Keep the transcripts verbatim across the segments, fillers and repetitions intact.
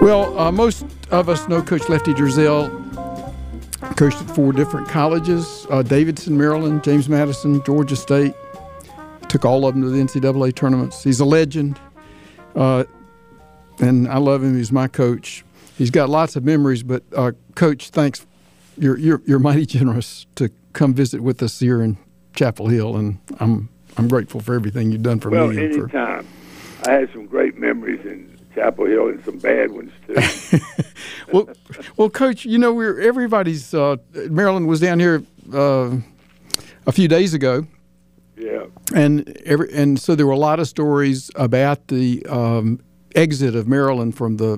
Well, uh, most of us know Coach Lefty Driesell. Coached at four different colleges, uh, Davidson, Maryland, James Madison, Georgia State. Took all of them to the N C double A tournaments. He's a legend, uh, and I love him. He's my coach. He's got lots of memories, but, uh, Coach, thanks. You're, you're, you're mighty generous to come visit with us here in Chapel Hill, and I'm I'm grateful for everything you've done for well, me. Well, anytime. For... I had some great memories in Chapel Hill and some bad ones too. well, well, Coach, you know, we're everybody's. Uh, Maryland was down here uh, a few days ago. Yeah. And every and so there were a lot of stories about the um, exit of Maryland from the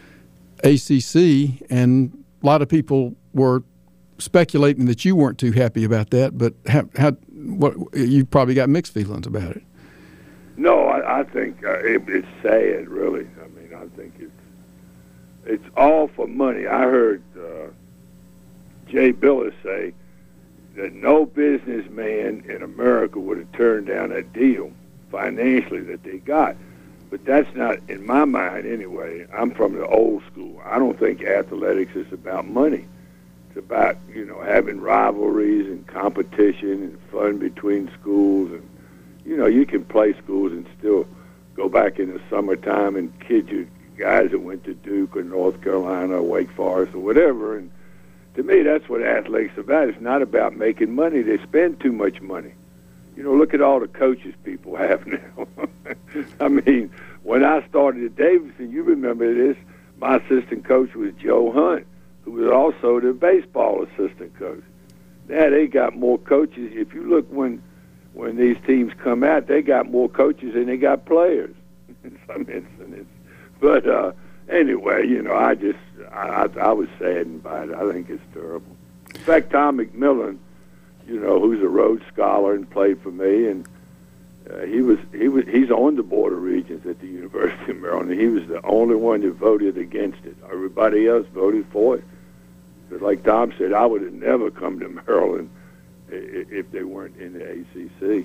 A C C, and a lot of people were speculating that you weren't too happy about that. But how, how what you probably got mixed feelings about it. No, I, I think uh, it, it's sad, really. I mean, I think it's it's all for money. I heard uh, Jay Billis say that no businessman in America would have turned down that deal financially that they got. But that's not, in my mind anyway, I'm from the old school. I don't think athletics is about money. It's about, you know, having rivalries and competition and fun between schools. And, you know, you can play schools and still go back in the summertime and kid you guys that went to Duke or North Carolina or Wake Forest or whatever. And to me, that's what athletics is about. It's not about making money. They spend too much money. You know, look at all the coaches people have now. I mean, when I started at Davidson, you remember this, my assistant coach was Joe Hunt, who was also the baseball assistant coach. Now they got more coaches. If you look when when these teams come out, they got more coaches than they got players in some instances. But uh, anyway, you know, I just, I, I, I was saddened by it. I think it's terrible. In fact, Tom McMillan, you know, who's a Rhodes Scholar and played for me, and uh, he was he was he's on the Board of Regents at the University of Maryland. And he was the only one that voted against it. Everybody else voted for it. But like Tom said, I would have never come to Maryland if they weren't in the A C C.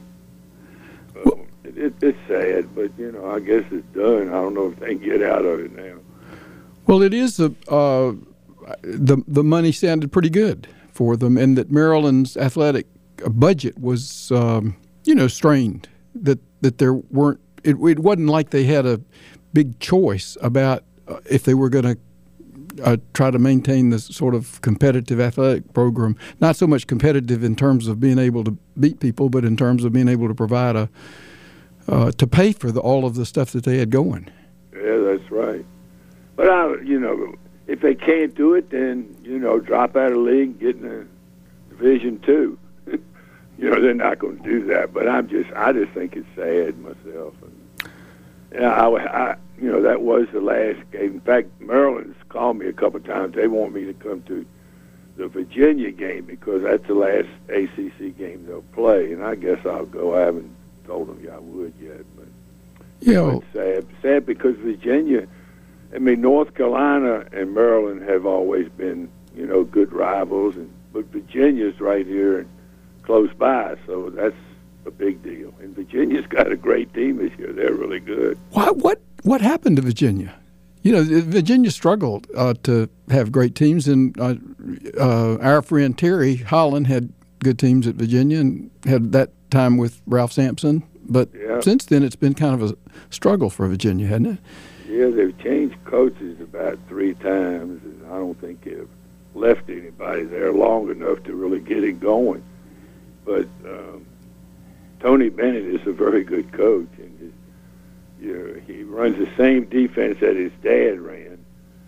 So it, it, it's sad, but you know, I guess it's done. I don't know if they can get out of it now. Well, it is a uh, the the money sounded pretty good for them, and that Maryland's athletic budget was, um, you know, strained. That that there weren't. It, it wasn't like they had a big choice about uh, if they were going to uh, try to maintain this sort of competitive athletic program. Not so much competitive in terms of being able to beat people, but in terms of being able to provide a uh, to pay for the, all of the stuff that they had going. Yeah, that's right. But I, you know, if they can't do it, then, you know, drop out of the league, get in a Division Two. You know, they're not going to do that. But I'm just, I just think it's sad myself. And, yeah, I, I, you know, that was the last game. In fact, Maryland's called me a couple of times. They want me to come to the Virginia game because that's the last A C C game they'll play. And I guess I'll go. I haven't told them I would yet. But yeah, well, it's sad. Sad because Virginia. I mean, North Carolina and Maryland have always been, you know, good rivals, and but Virginia's right here and close by, so that's a big deal. And Virginia's got a great team this year; they're really good. What what what happened to Virginia? You know, Virginia struggled uh, to have great teams, and uh, uh, our friend Terry Holland had good teams at Virginia and had that time with Ralph Sampson. But yeah. Since then, it's been kind of a struggle for Virginia, hasn't it? Yeah, they've changed coaches about three times, and I don't think they've left anybody there long enough to really get it going. But um, Tony Bennett is a very good coach, and his, you know, he runs the same defense that his dad ran,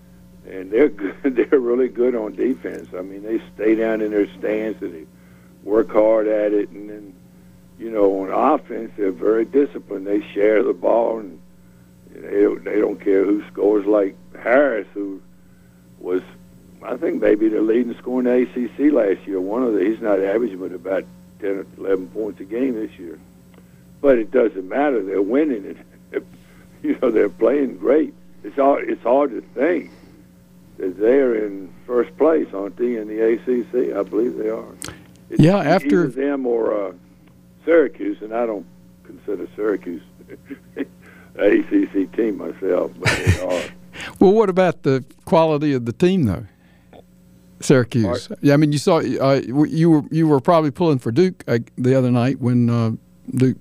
and they're good. They're really good on defense. I mean, they stay down in their stance and they work hard at it, and then, you know, on offense they're very disciplined. They share the ball and. They don't, they don't care who scores, like Harris, who was, I think, maybe the leading scorer in the A C C last year. One of the, he's not averaging, but about ten or eleven points a game this year. But it doesn't matter. They're winning it. You know, they're playing great. It's hard, it's hard to think that they're in first place, aren't they, in the A C C? I believe they are. It's yeah, after them or uh, Syracuse, and I don't consider Syracuse A C C team myself, but they are. Well, what about the quality of the team, though? Syracuse. Yeah, I mean, you saw uh, you were you were probably pulling for Duke uh, the other night when uh, Duke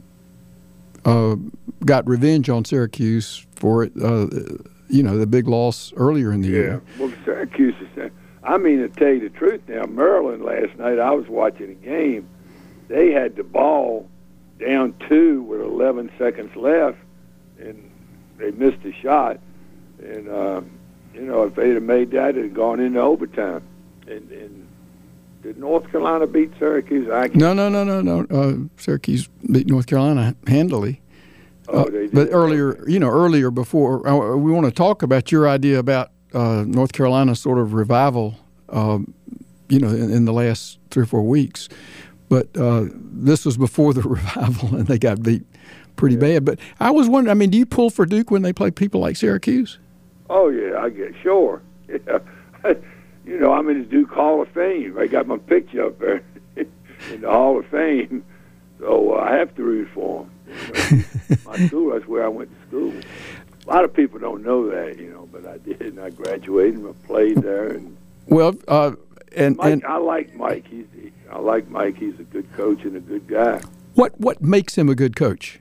uh, got revenge on Syracuse for it. Uh, you know, the big loss earlier in the yeah. year. Well, Syracuse is. I mean, to tell you the truth, now Maryland last night, I was watching a game. They had the ball down two with eleven seconds left, and they missed a shot. And, uh, you know, if they'd have made that, it had gone into overtime. And, and did North Carolina beat Syracuse? I no, no, no, no, no. Uh, Syracuse beat North Carolina handily. Oh, uh, they did. But earlier, you know, earlier before, uh, we want to talk about your idea about uh, North Carolina's sort of revival, uh, you know, in, in the last three or four weeks. But uh, this was before the revival, and they got beat pretty yeah. bad. But I was wondering, I mean, do you pull for Duke when they play people like Syracuse? Oh, yeah, I get sure. Yeah. You know, I'm in the Duke Hall of Fame. I got my picture up there in the Hall of Fame, so uh, I have to root for them. You know, my school, that's where I went to school. A lot of people don't know that, you know, but I did, and I graduated, and I played there. And well, uh, and, Mike, and I like Mike. He's, he, I like Mike. He's a good coach and a good guy. What what makes him a good coach?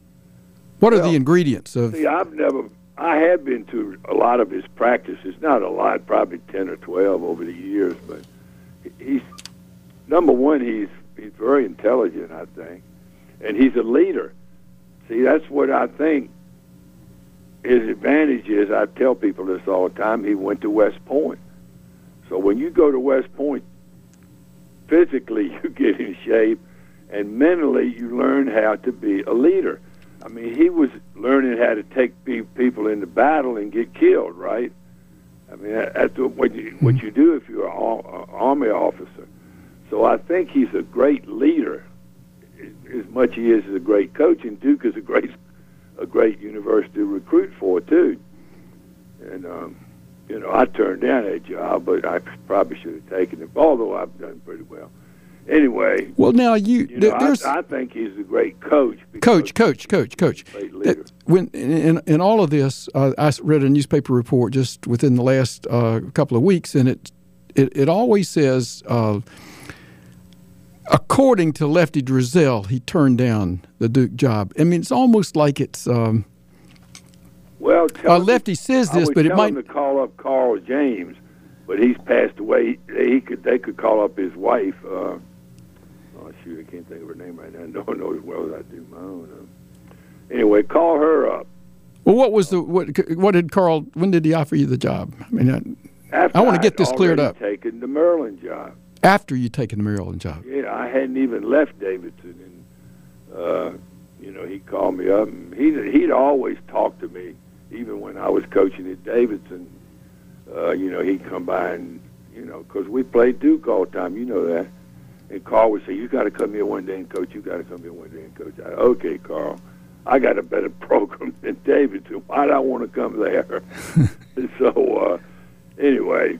What well, are the ingredients of? See, I've never. I have been to a lot of his practices. Not a lot, probably ten or twelve over the years. But he's number one. He's he's very intelligent, I think, and he's a leader. See, that's what I think. His advantage is. I tell people this all the time. He went to West Point, so when you go to West Point, physically you get in shape, and mentally you learn how to be a leader. I mean, he was learning how to take people into battle and get killed, right? I mean, that's what you, what you do if you're an Army officer. So I think he's a great leader, as much as he is a great coach. And Duke is a great, a great university to recruit for too. And um, you know, I turned down that job, but I probably should have taken it. Although I've done pretty well. Anyway, well, now you, you know, there's I, I think he's a great coach. Coach, coach, coach, coach. Great leader. When in in all of this, uh, I read a newspaper report just within the last uh, couple of weeks, and it it, it always says, uh, according to Lefty Driesell, he turned down the Duke job. I mean, it's almost like it's. Um, well, uh, Lefty says this, but it might. I was telling him to call up Carl James, but he's passed away. He, he could. They could call up his wife. Uh, Oh, shoot, I can't think of her name right now. I don't know as well as I do my own. Um, anyway, call her up. Well, what was the what? What did Carl? When did he offer you the job? I mean, I, I want to get this cleared up. Taken the Maryland job. After you taken the Maryland job. Yeah, I hadn't even left Davidson, and uh, you know, he called me up, and he he'd always talk to me, even when I was coaching at Davidson. Uh, you know, he'd come by and you know, because we played Duke all the time. You know that. And Carl would say, you got to come here one day and coach. You got to come here one day and coach. I, okay, Carl, I got a better program than Davidson. Why do I want to come there? so, uh, anyway,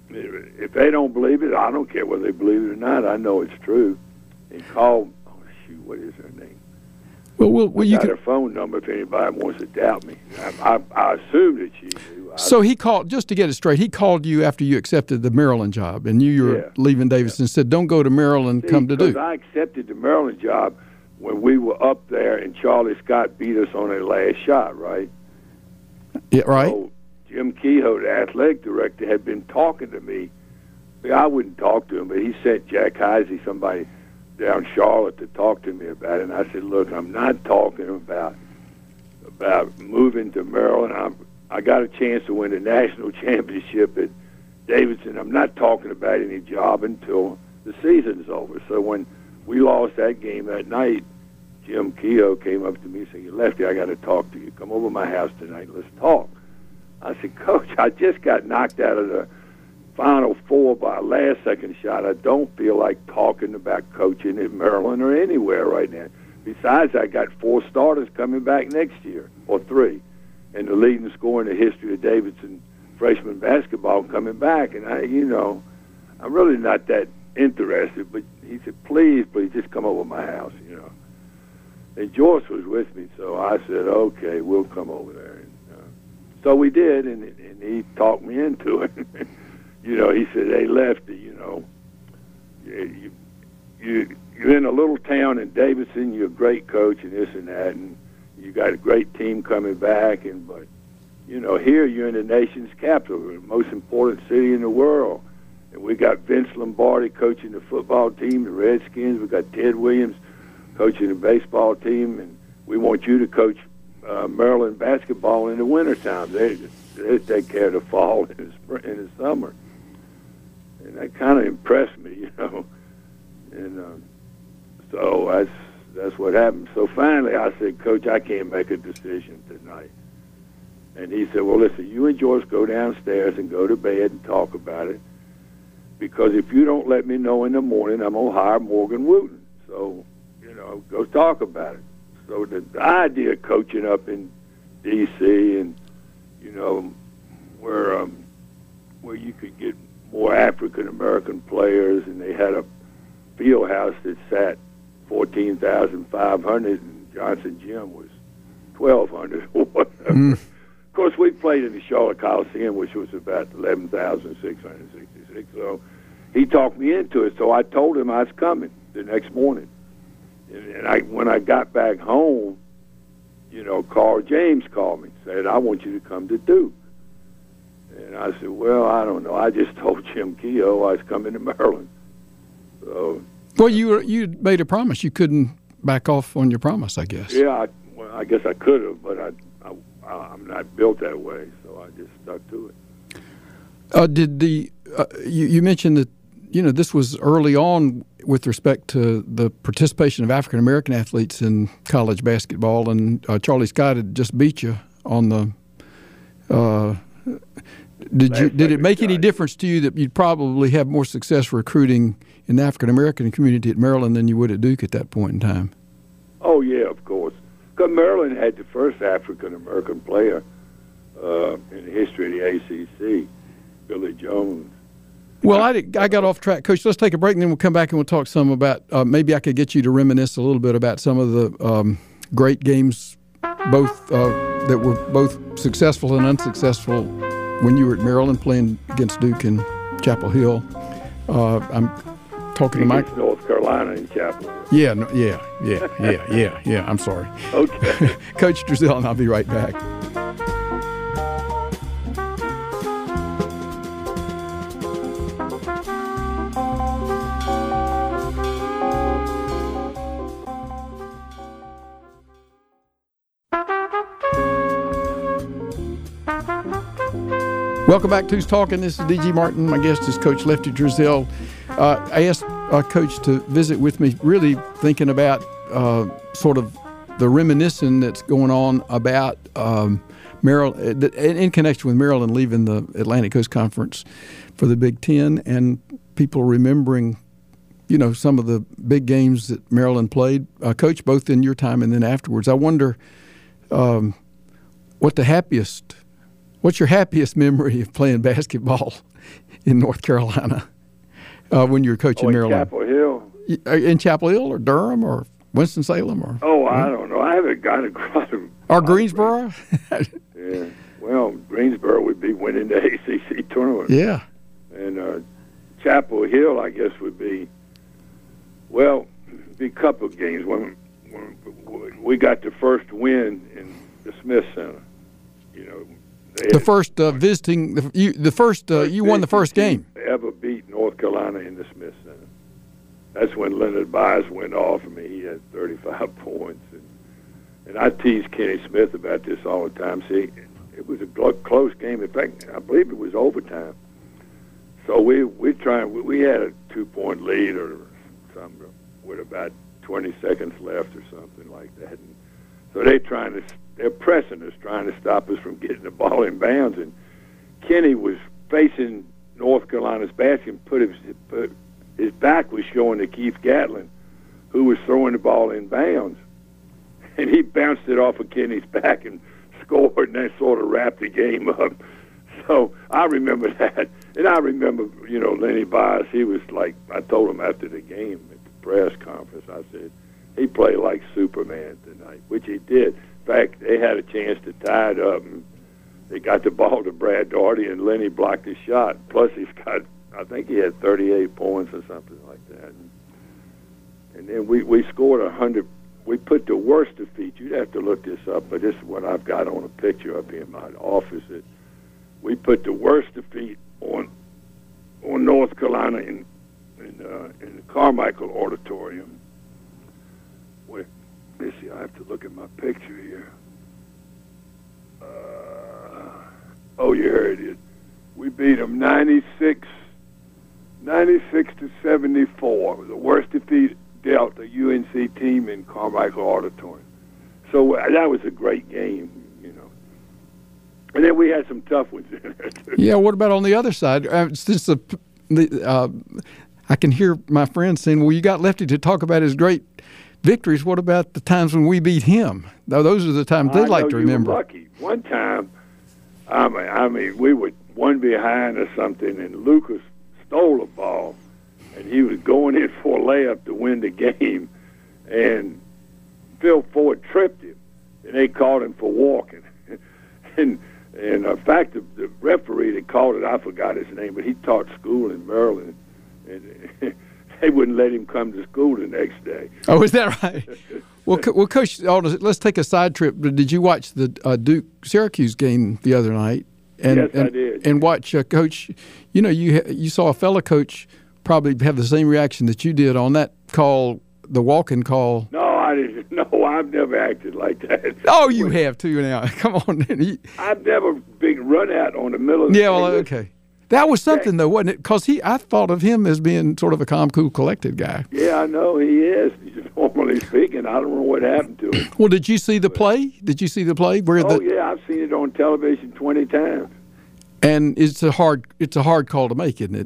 if they don't believe it, I don't care whether they believe it or not. I know it's true. And Carl, oh, shoot, what is her name? Well, well, well I you got can... her phone number if anybody wants to doubt me. I, I, I assume that she knew. I, so he called, just to get it straight, he called you after you accepted the Maryland job, and you were yeah. leaving Davidson, and said, don't go to Maryland, See, come to Duke. I accepted the Maryland job when we were up there, and Charlie Scott beat us on a last shot, right? Yeah, right. So Jim Kehoe, the athletic director, had been talking to me. I wouldn't talk to him, but he sent Jack Heisey, somebody down Charlotte, to talk to me about it. And I said, look, I'm not talking about about moving to Maryland. I'm, I got a chance to win a national championship at Davidson. I'm not talking about any job until the season's over. So when we lost that game that night, Jim Kehoe came up to me and said, Lefty, I got to talk to you. Come over to my house tonight. Let's talk. I said, Coach, I just got knocked out of the Final Four by a last-second shot. I don't feel like talking about coaching at Maryland or anywhere right now. Besides, I got four starters coming back next year, or three, and the leading scorer in the history of Davidson freshman basketball coming back. And, I, you know, I'm really not that interested. But he said, please, please, just come over to my house, you know. And Joyce was with me, so I said, okay, we'll come over there. And, uh, So we did, and, and he talked me into it. You know, he said, "Hey, Lefty, you know, you, you, you're in a little town in Davidson, you're a great coach and this and that, and you got a great team coming back, and but, you know, here you're in the nation's capital, the most important city in the world. And we got Vince Lombardi coaching the football team, the Redskins. We got Ted Williams coaching the baseball team, and we want you to coach uh, Maryland basketball in the wintertime. They, they take care of the fall and the, spring, and the summer." And that kind of impressed me, you know. And um, so that's, that's what happened. So finally I said, "Coach, I can't make a decision tonight." And he said, "Well, listen, you and George go downstairs and go to bed and talk about it. Because if you don't let me know in the morning, I'm going to hire Morgan Wooten. So, you know, go talk about it." So the, the idea of coaching up in D C and, you know, where um, where you could get more African-American players, and they had a field house that sat fourteen thousand five hundred, and Johnson Gym was twelve hundred or whatever. Mm. Of course, we played in the Charlotte Coliseum, which was about eleven thousand six hundred sixty-six. So he talked me into it. So I told him I was coming the next morning. And, and I, when I got back home, you know, Carl James called me and said, "I want you to come to Duke." And I said, "Well, I don't know. I just told Jim Keough I was coming to Maryland." So, well, you were, you made a promise. You couldn't back off on your promise, I guess. Yeah, I, well, I guess I could have, but I, I I'm not built that way, so I just stuck to it. Uh, did the uh, you, you mentioned that, you know, this was early on with respect to the participation of African American athletes in college basketball, and uh, Charlie Scott had just beat you on the. Uh, did you did it make any difference to you that you'd probably have more success recruiting in the African American community at Maryland than you would at Duke at that point in time? Oh yeah, of course. Because Maryland had the first African-American player uh, in the history of the A C C, Billy Jones. Well, I, I got off track. Coach, let's take a break, and then we'll come back and we'll talk some about, uh, maybe I could get you to reminisce a little bit about some of the um, great games, both uh, that were both successful and unsuccessful when you were at Maryland playing against Duke and Chapel Hill. Uh, I'm talking to Mike. North Carolina in Chapel Hill. Yeah, no, yeah, yeah, yeah, yeah, yeah. I'm sorry. Okay. Coach Driesell, and I'll be right back. Welcome back to Who's Talking. This is D G Martin. My guest is Coach Lefty Driesell. Uh, I asked uh, Coach to visit with me, really thinking about uh, sort of the reminiscing that's going on about um, Maryland, in connection with Maryland leaving the Atlantic Coast Conference for the Big Ten, and people remembering, you know, some of the big games that Maryland played. Uh, Coach, both in your time and then afterwards. I wonder um, what the happiest What's your happiest memory of playing basketball in North Carolina uh, when you were coaching oh, in Maryland? Chapel Hill. In Chapel Hill or Durham or Winston-Salem? Or Oh, I don't know. I haven't got across. Or Greensboro? Yeah. Well, Greensboro would be winning the A C C tournament. Yeah. And uh, Chapel Hill, I guess, would be, well, be a couple of games. When, when we got the first win in the Smith Center, you know, The first uh, visiting, the, you, the first, uh, you won the first game. Ever beat North Carolina in the Smith Center. That's when Leonard Bias went off. I mean, he had thirty-five points. And, and I tease Kenny Smith about this all the time. See, it was a close game. In fact, I believe it was overtime. So we we trying. We had a two-point lead or something with about twenty seconds left or something like that. And so they trying to. They're pressing us, trying to stop us from getting the ball in bounds. And Kenny was facing North Carolina's basket and put his, put his back was showing to Keith Gatlin, who was throwing the ball in bounds. And he bounced it off of Kenny's back and scored, and that sort of wrapped the game up. So I remember that. And I remember, you know, Lenny Bias, he was like, I told him after the game at the press conference, I said, he played like Superman tonight, which he did. In fact, they had a chance to tie it up, and they got the ball to Brad Daugherty, and Lenny blocked his shot. Plus, he's got, I think he had thirty-eight points or something like that. And, and then we, we scored one hundred. We put the worst defeat. You'd have to look this up, but this is what I've got on a picture up here in my office. That we put the worst defeat on on North Carolina in in, uh, in the Carmichael Auditorium. Wait, let me see. I have to look at my picture here. Uh, oh, yeah, here it is. We beat them ninety-six, ninety-six to seventy-four. It was the worst defeat dealt a U N C team in Carmichael Auditorium. So uh, that was a great game, you know. And then we had some tough ones in there, too. Yeah, what about on the other side? Uh, it's just a, the, uh, I can hear my friends saying, well, you got Lefty to talk about his great victories. What about the times when we beat him? Now, those are the times they like to remember. You were lucky. One time, I mean, I mean, we were one behind or something, and Lucas stole a ball, and he was going in for a layup to win the game, and Phil Ford tripped him, and they called him for walking. and and in fact, the, the referee that called it, I forgot his name, but he taught school in Maryland, and they wouldn't let him come to school the next day. Oh, is that right? well, co- well, Coach, let's take a side trip. Did you watch the uh, Duke-Syracuse game the other night? And, yes, and, I did. And watch uh, Coach. You know, you you saw a fellow coach probably have the same reaction that you did on that call, the walk-in call. No, I didn't. No, I've never acted like that. Oh, you have too now. Come on. I've never been run out on the middle of the Yeah, well, okay. That was something, though, wasn't it? Because he, I thought of him as being sort of a calm, cool, collected guy. Yeah, I know he is. Normally speaking, I don't know what happened to him. Well, did you see the play? Did you see the play? Where oh, the, yeah, I've seen it on television twenty times. And it's a hard, it's a hard call to make, isn't it?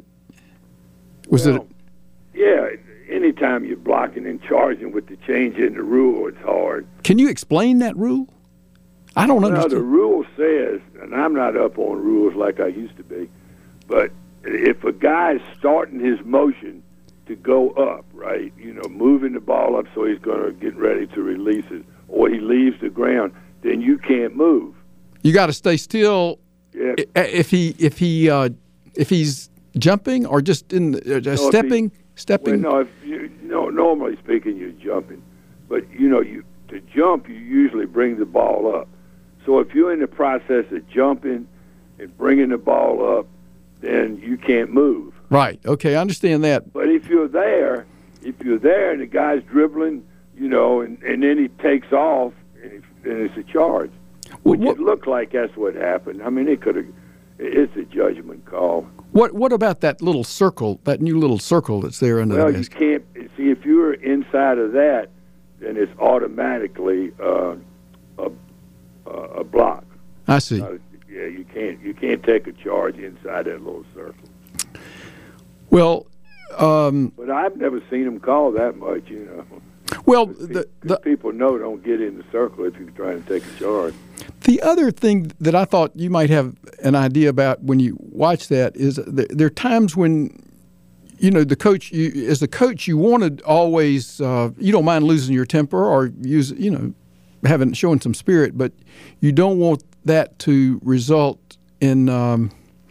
Was well, it? Yeah. Anytime you're blocking and charging with the change in the rule, it's hard. Can you explain that rule? I don't well, understand. The rule says, and I'm not up on rules like I used to be, but if a guy's starting his motion to go up, right, you know, moving the ball up so he's going to get ready to release it, or he leaves the ground, then you can't move. You got to stay still. Yeah. If he if he uh, if he's jumping or just in uh, no, stepping he, stepping. Well, no, if you, no, normally speaking, you're jumping, but you know, you to jump, you usually bring the ball up. So if you're in the process of jumping and bringing the ball up, then you can't move. Right. Okay, I understand that. But if you're there, if you're there and the guy's dribbling, you know, and, and then he takes off, and it's, then it's a charge. Which What- it looked like that's what happened. I mean, it could have. It's a judgment call. What What about that little circle, that new little circle that's there under Well, the you basket? can't see if you're inside of that, then it's automatically uh, a a block. I see. Uh, yeah, you can't you can't take a charge inside that little circle. Well, um, But I've never seen them call that much, you know. well, Pe- the the people know don't get in the circle if you're trying to take a charge. The other thing that I thought you might have an idea about when you watch that is that there are times when, you know, the coach, you, as a coach, you want to always, uh, you don't mind losing your temper or use, you know, having showing some spirit, but you don't want that to result in um,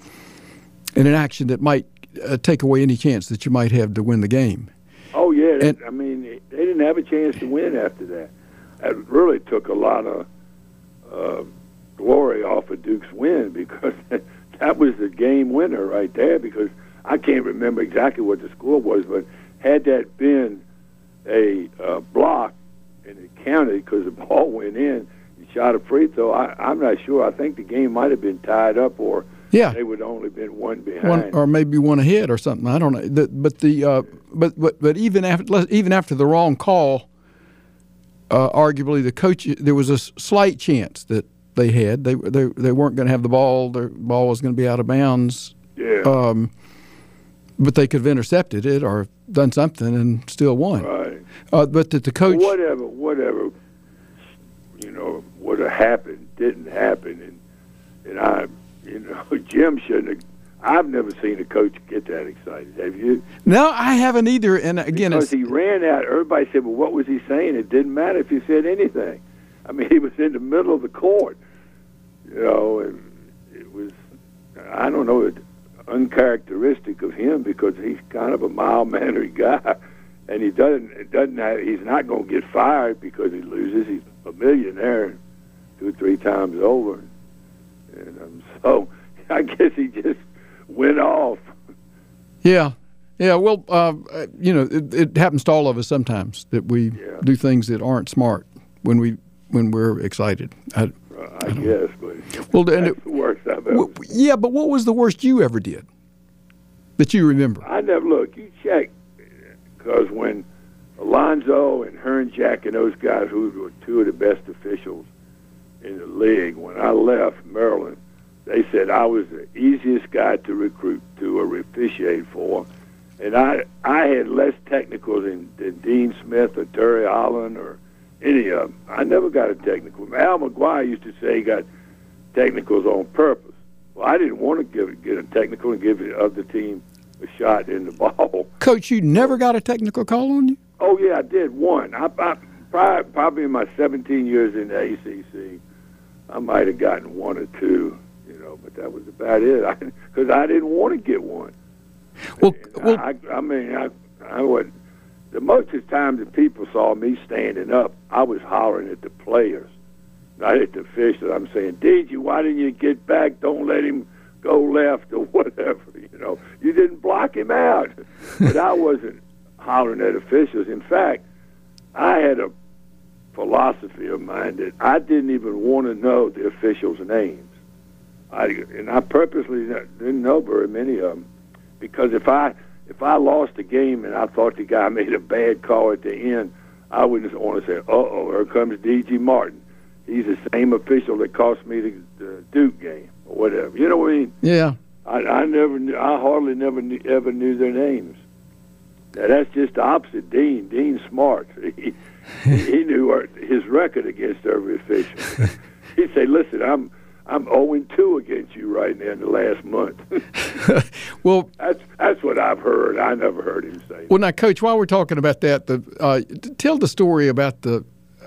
in an action that might uh, take away any chance that you might have to win the game. Oh yeah, And- I mean they didn't have a chance to win after that. That really took a lot of uh, glory off of Duke's win because that was the game winner right there. Because I can't remember exactly what the score was, but had that been a uh, block and it counted because the ball went in, you shot a free throw. I, I'm not sure. I think the game might have been tied up, or Yeah. they would only been one behind. One, or maybe one ahead or something. I don't know. The, but the uh, but but but even after even after the wrong call, uh, arguably the coach, there was a s- slight chance that they had. They they they weren't going to have the ball. Their ball was going to be out of bounds. yeah. Um, but they could have intercepted it or done something and still won. Right. Uh, but that the coach. Whatever, whatever, you know, would have happened didn't happen, and and I, you know, Jim shouldn't have. I've never seen a coach get that excited. Have you? No, I haven't either. And again, Because it's, he ran out. Everybody said, "Well, what was he saying?" It didn't matter if he said anything. I mean, he was in the middle of the court, you know, and I don't know, it's uncharacteristic of him because he's kind of a mild-mannered guy, and he doesn't it doesn't have, he's not going to get fired because he loses. He's a millionaire, two or three times over, and um, so I guess he just went off. Yeah. Yeah, well, uh, you know, it, it happens to all of us sometimes that we Yeah. do things that aren't smart when we when we're excited. I, I, I guess, but well, and that's it, the worst I've ever. w- yeah, but what was the worst you ever did that you remember? I never look. You check because when Alonzo and Hearn Jack and those guys, who were two of the best officials in the league, when I left Maryland, they said I was the easiest guy to recruit to or officiate for. And I I had less technical than, than Dean Smith or Terry Allen or any of them. I never got a technical. Al McGuire used to say he got technicals on purpose. Well, I didn't want to give get a technical and give the other team a shot in the ball. Coach, you never got a technical call on you? Oh, yeah, I did one. I, I probably, probably in my seventeen years in the A C C, I might have gotten one or two, you know, but that was about it. Because I, I didn't want to get one. Well, well I, I mean, I, I would. The most of the time that people saw me standing up, I was hollering at the players, not at the officials. I'm saying, D J, why didn't you get back? Don't let him go left or whatever. You know, you didn't block him out. But I wasn't hollering at officials. In fact, I had a philosophy of mine that I didn't even want to know the officials' names. I, and I purposely didn't know very many of them. Because if I if I lost a game and I thought the guy made a bad call at the end, I wouldn't want to say, uh-oh, here comes D J Martin. He's the same official that cost me the, the Duke game or whatever. You know what I mean? Yeah. I, I never knew, I hardly never knew, ever knew their names. Now, that's just the opposite. Dean, Dean's smart. He, he knew our, his record against every official. He'd say, listen, I'm I'm oh and two against you right now in the last month. Well, that's that's what I've heard. I never heard him say. Well, now, Coach, while we're talking about that, the uh, tell the story about the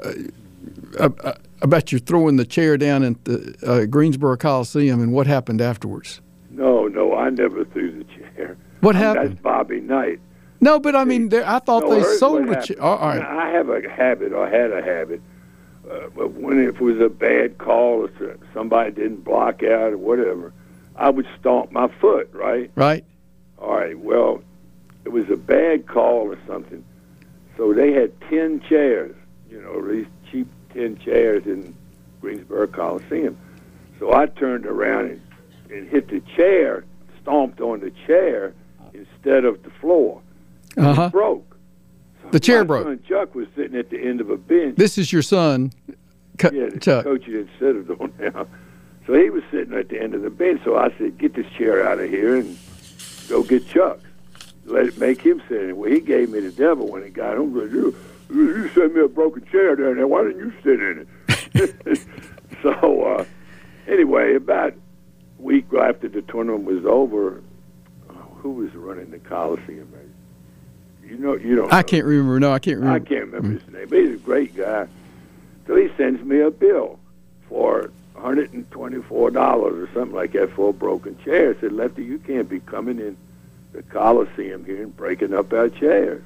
uh, uh, about you throwing the chair down at the uh, Greensboro Coliseum and what happened afterwards. No, no, I never threw the chair. What I mean, happened? That's Bobby Knight. No, but I mean, there, I thought No, they here's sold what the chair. happened. All right. Now, I have a habit, or had a habit, uh, but when it was a bad call or somebody didn't block out or whatever, I would stomp my foot, right? Right. All right, well, it was a bad call or something. So they had ten chairs, you know, these cheap ten chairs in Greensboro Coliseum. So I turned around and, and hit the chair, stomped on the chair instead of the floor. Uh-huh. It broke. So The chair my broke. son Chuck was sitting at the end of a bench. This is your son, Cu- Yeah, the Chuck. coach you instead on now. So he was sitting at the end of the bench. So I said, get this chair out of here and go get Chuck. Let it make him sit in it. Well, he gave me the devil when he got home. He said, you, you sent me a broken chair down there. Why didn't you sit in it? so uh, anyway, about a week after the tournament was over, uh, who was running the Coliseum? You know, you don't. I know. can't remember. No, I can't remember. I can't remember his name, but he's a great guy. So he sends me a bill for one hundred twenty-four dollars or something like that for a broken chair. I said, Lefty, you can't be coming in the Coliseum here and breaking up our chairs.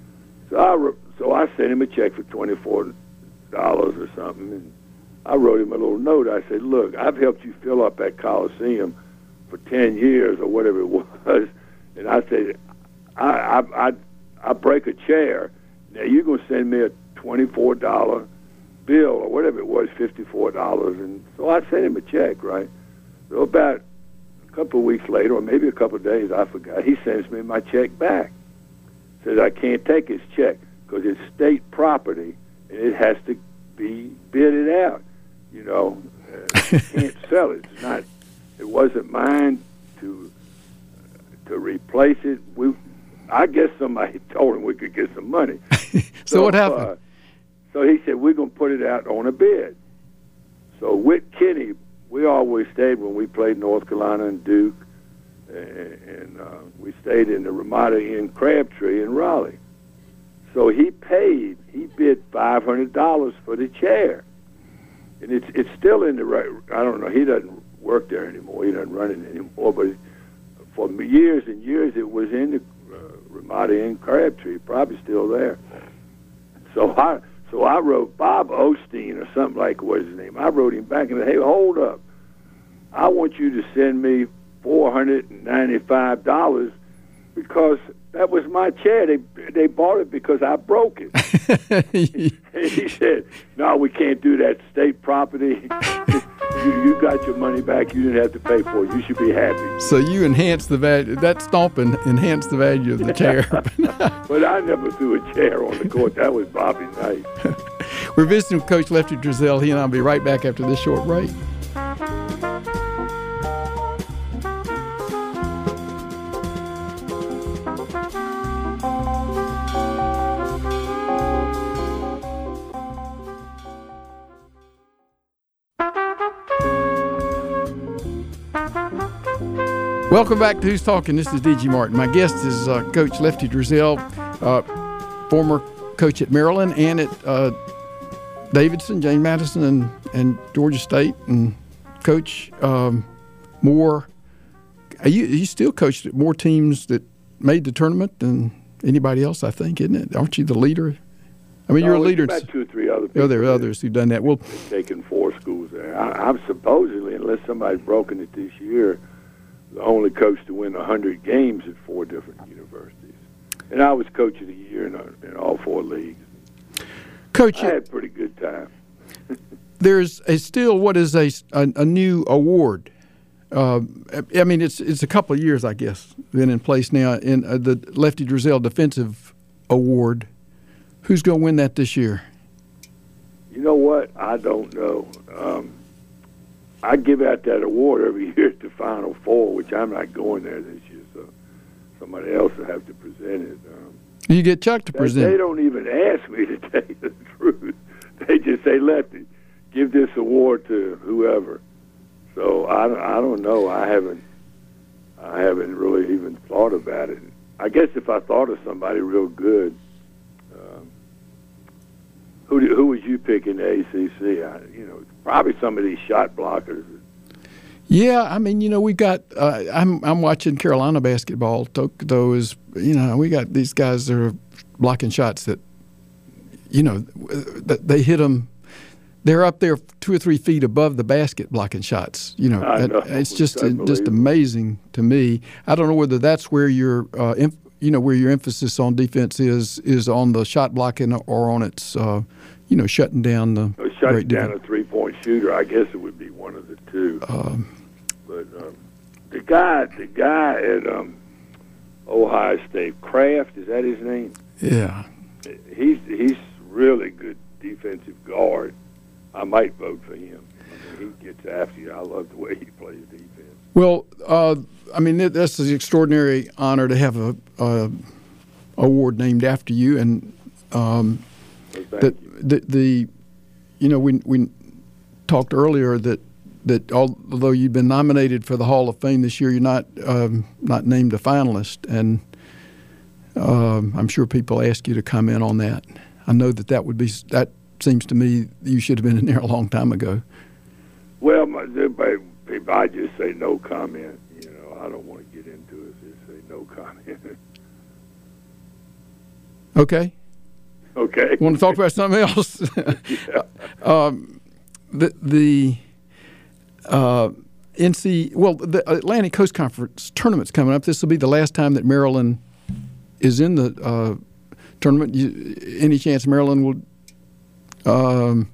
So I, re- so I sent him a check for twenty-four dollars or something, and I wrote him a little note. I said, look, I've helped you fill up that Coliseum for ten years or whatever it was, and I said, I, I, I, I break a chair. Now you're going to send me a twenty-four dollars bill or whatever it was, fifty-four dollars. And so I sent him a check, right? So about a couple of weeks later, or maybe a couple of days, I forgot, he sends me my check back. Says I can't take his check because it's state property and it has to be bidded out. You know, uh, you can't sell it. It's not. It wasn't mine to to replace it. We, I guess somebody told him we could get some money. so, so what happened? Uh, so he said, we're going to put it out on a bid. So Whit Kinney, we always stayed when we played North Carolina and Duke, and, and uh, we stayed in the Ramada Inn Crabtree in Raleigh. So he paid, he bid five hundred dollars for the chair. And it's it's still in the, I don't know, he doesn't work there anymore. He doesn't run it anymore. But for years and years, it was in the uh, Ramada Inn Crabtree, probably still there. So I so I wrote Bob Osteen or something like what his name. I wrote him back and said, hey, hold up. I want you to send me four hundred ninety-five dollars because that was my chair. They they bought it because I broke it. And he said, no, we can't do that. State property. you, you got your money back. You didn't have to pay for it. You should be happy. So you enhanced the value. That stomping enhanced the value of the chair. But I never threw a chair on the court. That was Bobby Knight. We're visiting with Coach Lefty Driesell. He and I will be right back after this short break. Welcome back to Who's Talking. This is D G Martin. My guest is uh, Coach Lefty Driesell, uh, former coach at Maryland and at uh, Davidson, James Madison, and, and Georgia State. And Coach um, Moore, you, you still coached more teams that made the tournament than anybody else, I think, isn't it? Aren't you the leader? I mean, no, you're a leader. About two or three other people. Oh, there are others who've done that. Well, taken four schools there. I, I'm supposedly, unless somebody's broken it this year, the only coach to win one hundred games at four different universities. And I was coach of the year in, a, in all four leagues. Coach, I had a pretty good time. There's a still what is a, a, a new award. Uh, I mean, it's it's a couple of years, I guess, been in place now, in uh, the Lefty Driesell Defensive Award. Who's going to win that this year? You know what? I don't know. Um, I give out that award every year at the Final Four, which I'm not going there this year, so somebody else will have to present it. Um, you get Chuck to they, present They it. don't even ask me to tell you the truth. They just say, Lefty, give this award to whoever. So I, I don't know. I haven't I haven't really even thought about it. I guess if I thought of somebody real good, um, who do, who would you pick in the A C C? I, you know, probably some of these shot blockers. Yeah, I mean, you know, we got. Uh, I'm I'm watching Carolina basketball. Those, you know, we got these guys that are blocking shots that, you know, that they hit them. They're up there two or three feet above the basket blocking shots. You know, I know. it's just just amazing to me. I don't know whether that's where your uh, em- you know where your emphasis on defense is is on the shot blocking or on its uh, you know shutting down the or shutting down a three point shooter. I guess it would be one of the two. Um, but um, the guy the guy at um, Ohio State, Kraft, is that his name? Yeah, he's he's really good defensive guard. I might vote for him. I mean, he gets after you. I love the way he plays defense. Well, uh, I mean, this is an extraordinary honor to have a, a award named after you, and um, well, thank that you. the, the you know we we talked earlier that that although you've been nominated for the Hall of Fame this year, you're not um, not named a finalist, and um, I'm sure people ask you to comment on that. I know that that would be that. Seems to me you should have been in there a long time ago. Well, my, everybody, I just say no comment. You know, I don't want to get into it. Just say no comment. Okay. Okay. Want to talk about something else? Yeah. um, the the uh, N C well the Atlantic Coast Conference tournament's coming up. This will be the last time that Maryland is in the uh, tournament. You, any chance Maryland will? Um,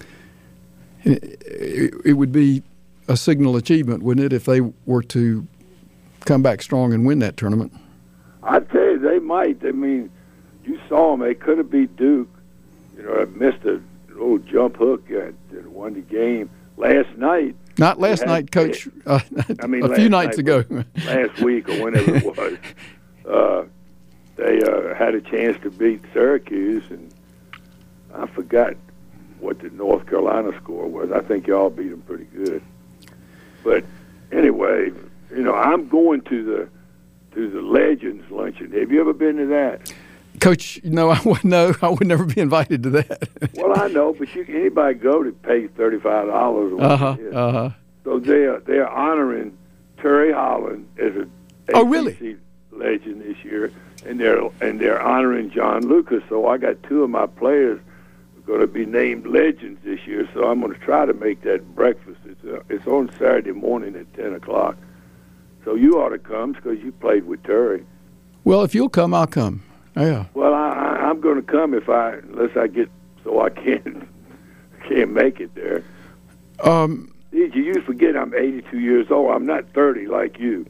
it, it would be a signal achievement, wouldn't it, if they were to come back strong and win that tournament? I tell you, they might. I mean, you saw them. They could have beat Duke. You know, I missed a little jump hook that won the game last night. Not last had, night, Coach. Uh, I mean, a few nights night, ago. Last week or whenever it was. Uh, they uh, had a chance to beat Syracuse, and I forgot what the North Carolina score was. I think y'all beat them pretty good. But anyway, you know, I'm going to the to the Legends luncheon. Have you ever been to that? Coach, no, I would no, I would never be invited to that. Well, I know, but you anybody go to pay thirty-five dollars. Uh huh. Uh huh. So they are they are honoring Terry Holland as a Oh, really? legend this year, and they're and they're honoring John Lucas. So I got two of my players going to be named legends this year. So I'm going to try to make that breakfast. It's uh, it's on Saturday morning at ten o'clock. So you ought to come because you played with Terry. Well, if you'll come, I'll come. Yeah. Well, I, I, I'm going to come if I unless I get so I can't can't make it there. Um. You forget I'm eighty-two years old. I'm not thirty like you.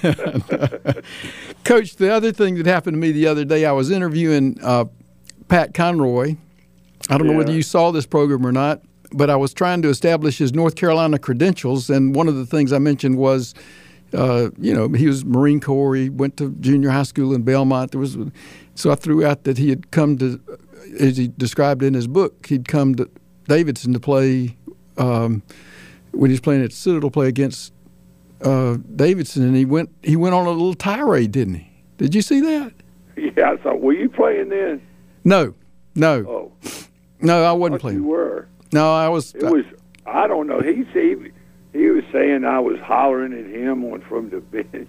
Coach, the other thing that happened to me the other day, I was interviewing uh, Pat Conroy. I don't Yeah. know whether you saw this program or not, but I was trying to establish his North Carolina credentials, and one of the things I mentioned was, uh, you know, he was Marine Corps. He went to junior high school in Belmont. There was, so I threw out that he had come to, as he described in his book, he'd come to Davidson to play um, – when he was playing at Citadel, play against uh, Davidson, and he went he went on a little tirade, didn't he? Did you see that? Yeah, I thought, were you playing then? No, no, Oh, no, I I wasn't thought playing. you were. No, I was. It was. I don't know. He he he was saying I was hollering at him on from the bench.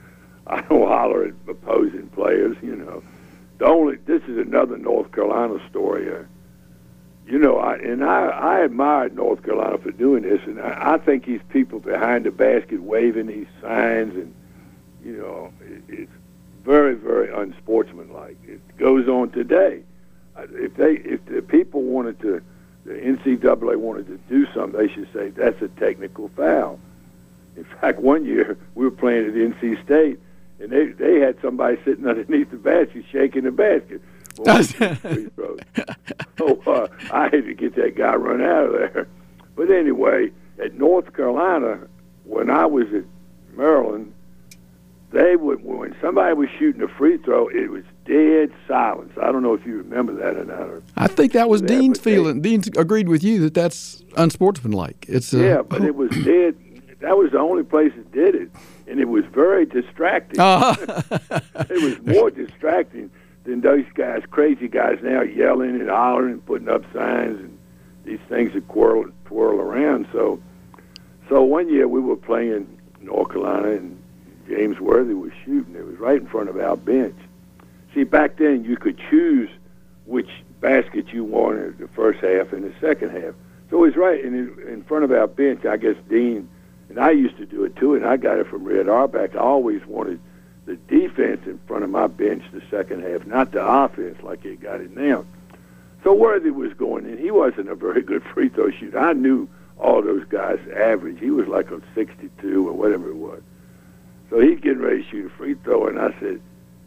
I don't holler at opposing players. You know, the only this is another North Carolina story. Uh, You know, I, and I, I admired North Carolina for doing this, and I, I think these people behind the basket waving these signs, and, you know, it, it's very, very unsportsmanlike. It goes on today. If they, if the people wanted to, the N C double A wanted to do something, they should say that's a technical foul. In fact, one year we were playing at N C State, and they, they had somebody sitting underneath the basket shaking the basket. Free throws. So uh, I had to get that guy run out of there. But anyway, at North Carolina, when I was at Maryland, they would when somebody was shooting a free throw, it was dead silence. I don't know if you remember that or not. Or I think that was that, Dean's but they- feeling. Dean agreed with you that that's unsportsmanlike. It's uh, Yeah, but it was dead. That was the only place that did it, and it was very distracting. Uh-huh. It was more distracting than those guys, crazy guys now yelling and hollering and putting up signs and these things that twirl, twirl around. So, so one year we were playing North Carolina and James Worthy was shooting. It was right in front of our bench. See, back then you could choose which basket you wanted the first half and the second half. So it was right in in front of our bench. I guess Dean and I used to do it too, and I got it from Red Auerbach. I always wanted the defense in front of my bench the second half, not the offense like they got it now. So Worthy was going in. He wasn't a very good free throw shooter. I knew all those guys average. He was like a sixty-two or whatever it was. So he's getting ready to shoot a free throw, and I said,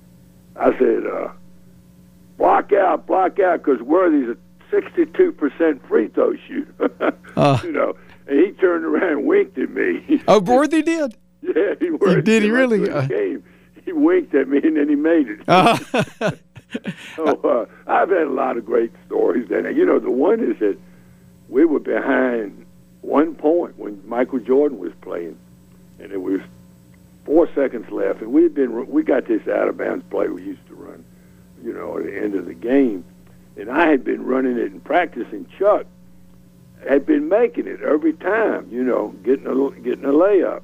I said, uh, block out, block out, because Worthy's a sixty-two percent free throw shooter. Uh. You know, and he turned around and winked at me. Oh, Worthy did. Yeah, he, he did. He really. Uh, game. He winked at me, and then he made it. Uh, so uh, I've had a lot of great stories. And you know, the one is that we were behind one point when Michael Jordan was playing, and it was four seconds left, and we'd been we got this out of bounds play we used to run, you know, at the end of the game, and I had been running it in practice, and Chuck had been making it every time, you know, getting a getting a layup.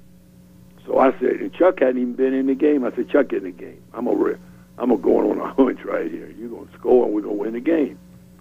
So I said, and Chuck hadn't even been in the game. I said, Chuck, get in the game. I'm gonna, I'm gonna go on a hunch right here. You're gonna score, and we're gonna win the game.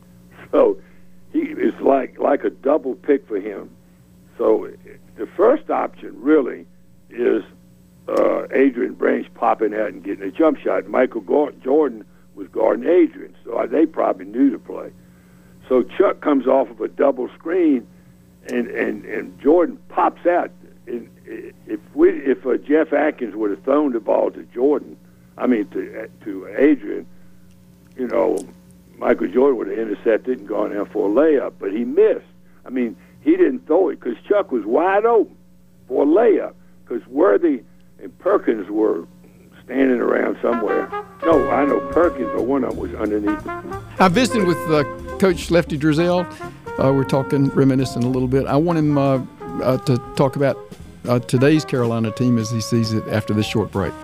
So he, it's like like a double pick for him. So the first option really is uh, Adrian Branch popping out and getting a jump shot. Michael Jordan was guarding Adrian, so they probably knew the play. So Chuck comes off of a double screen, and and, and Jordan pops out. And if we, if uh, Jeff Atkins would have thrown the ball to Jordan, I mean to to Adrian, you know, Michael Jordan would have intercepted and gone out for a layup, but he missed. I mean, he didn't throw it because Chuck was wide open for a layup because Worthy and Perkins were standing around somewhere. No, I know Perkins, but one of them was underneath. I visited with uh, Coach Lefty Driesell. Uh, we're talking, reminiscing a little bit. I want him uh, uh, to talk about uh, today's Carolina team as he sees it after this short break.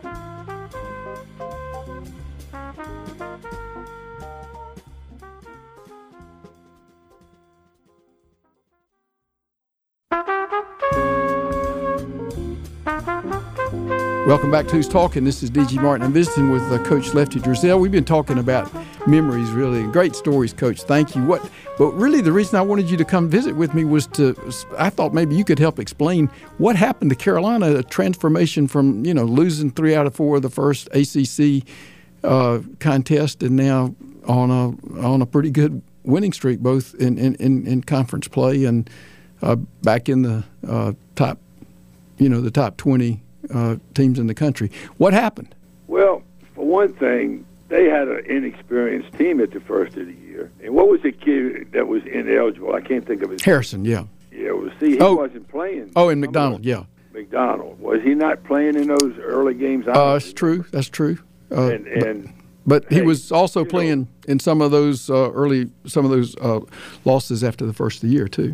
Welcome back to Who's Talking. This is D G Martin. I'm visiting with uh, Coach Lefty Driesell. We've been talking about memories, really. Great stories, Coach. Thank you. What? But really, the reason I wanted you to come visit with me was to, I thought maybe you could help explain what happened to Carolina, a transformation from, you know, losing three out of four of the first A C C uh, contest and now on a on a pretty good winning streak, both in, in, in, in conference play and uh, back in the uh, top, you know, the top twenty Uh, teams in the country. What happened? Well, for one thing, they had an inexperienced team at the first of the year. And what was the kid that was ineligible? I can't think of his Harrison, yeah. Yeah, well, see, he oh. wasn't playing. Oh, and McDonald, yeah. McDonald. Was he not playing in those early games? Uh, that's true. That's true. Uh, and, and but, but hey, he was also you playing know, in some of those uh, early, some of those uh, losses after the first of the year, too.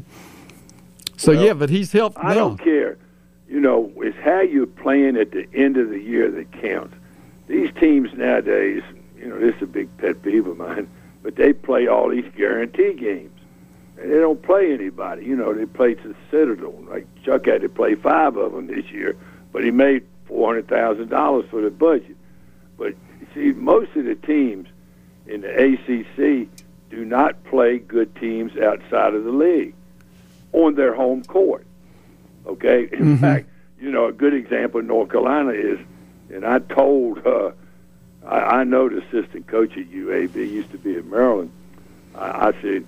So, well, yeah, but he's helped I now. don't care. You know, it's how you're playing at the end of the year that counts. These teams nowadays, you know, this is a big pet peeve of mine, but they play all these guarantee games. And they don't play anybody. You know, they play to the Citadel. Like Chuck had to play five of them this year, but he made four hundred thousand dollars for the budget. But, you see, most of the teams in the A C C do not play good teams outside of the league on their home court. Okay. In mm-hmm. fact, you know, a good example in North Carolina is, and I told, uh, I, I know the assistant coach at U A B, used to be at Maryland. I, I said,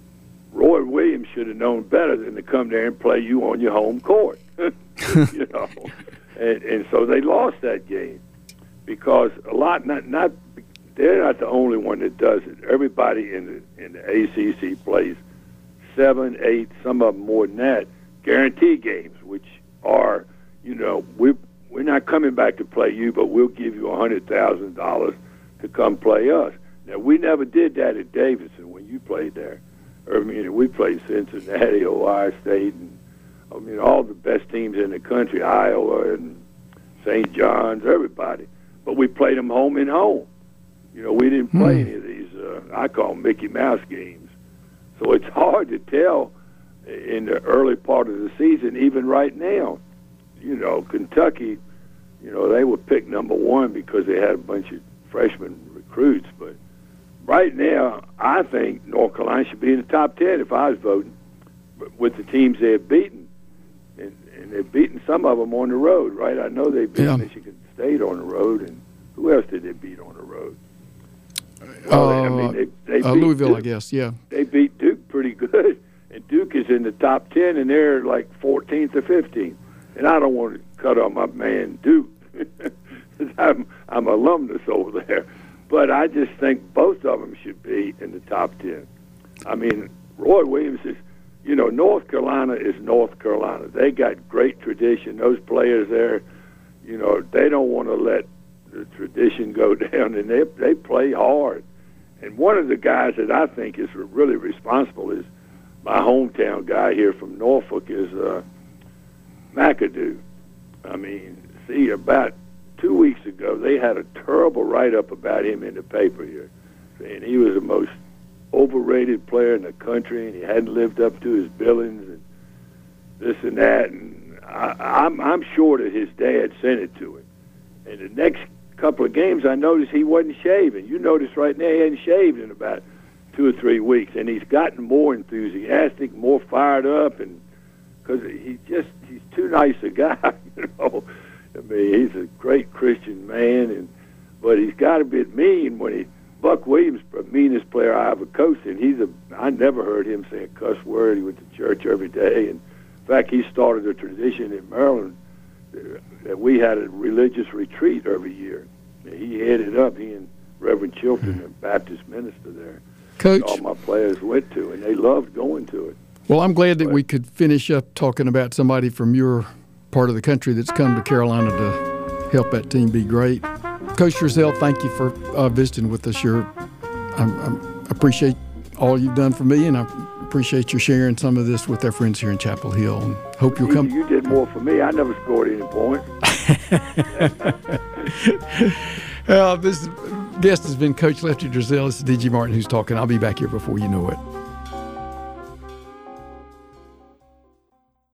Roy Williams should have known better than to come there and play you on your home court. you know, and, and so they lost that game because a lot, not not they're not the only one that does it. Everybody in the in the A C C plays seven, eight, some of them more than that. Guarantee games, which are, you know, we're, we're not coming back to play you, but we'll give you one hundred thousand dollars to come play us. Now, we never did that at Davidson when you played there. I mean, we played Cincinnati, Ohio State, and, I mean, all the best teams in the country, Iowa and Saint John's, everybody. But we played them home and home. You know, we didn't play hmm. any of these, uh, I call them Mickey Mouse games. So it's hard to tell in the early part of the season, even right now. You know, Kentucky, you know, they were picked number one because they had a bunch of freshman recruits. But right now, I think North Carolina should be in the top ten if I was voting, with the teams they have beaten. And, and they've beaten some of them on the road, right? I know they beat yeah. Michigan State on the road. And who else did they beat on the road? Well, uh, they, I mean, they, they uh, beat Louisville, Duke. I guess, yeah. They beat Duke pretty good. And Duke is in the top ten, and they're like fourteenth or fifteenth. And I don't want to cut on my man Duke. I'm, I'm alumnus over there. But I just think both of them should be in the top ten. I mean, Roy Williams is, you know, North Carolina is North Carolina. They got great tradition. Those players there, you know, they don't want to let the tradition go down, and they they play hard. And one of the guys that I think is really responsible is my hometown guy here from Norfolk is uh, McAdoo. I mean, see, about two weeks ago, they had a terrible write-up about him in the paper here, saying he was the most overrated player in the country, and he hadn't lived up to his billings, and this and that. And I, I'm, I'm sure that his dad sent it to him. And the next couple of games, I noticed he wasn't shaving. You notice right now he hadn't shaved in about two or three weeks, and he's gotten more enthusiastic, more fired up, and because he just he's too nice a guy, you know. I mean, he's a great Christian man, and but he's got a bit mean when he. Buck Williams, the meanest player I ever coached, and he's a. I never heard him say a cuss word. He went to church every day, and in fact, he started a tradition in Maryland that we had a religious retreat every year. He headed up. He and Reverend Chilton, the Baptist minister there. Coach, all my players went to, and they loved going to it. Well, I'm glad that we could finish up talking about somebody from your part of the country that's come to Carolina to help that team be great. Coach Driesell, thank you for uh, visiting with us. You're, I appreciate all you've done for me, and I appreciate you sharing some of this with our friends here in Chapel Hill. And hope you'll you, come. You did more for me. I never scored any points. uh, this guest has been Coach Lefty Driesell. This is D G Martin who's talking. I'll be back here before you know it.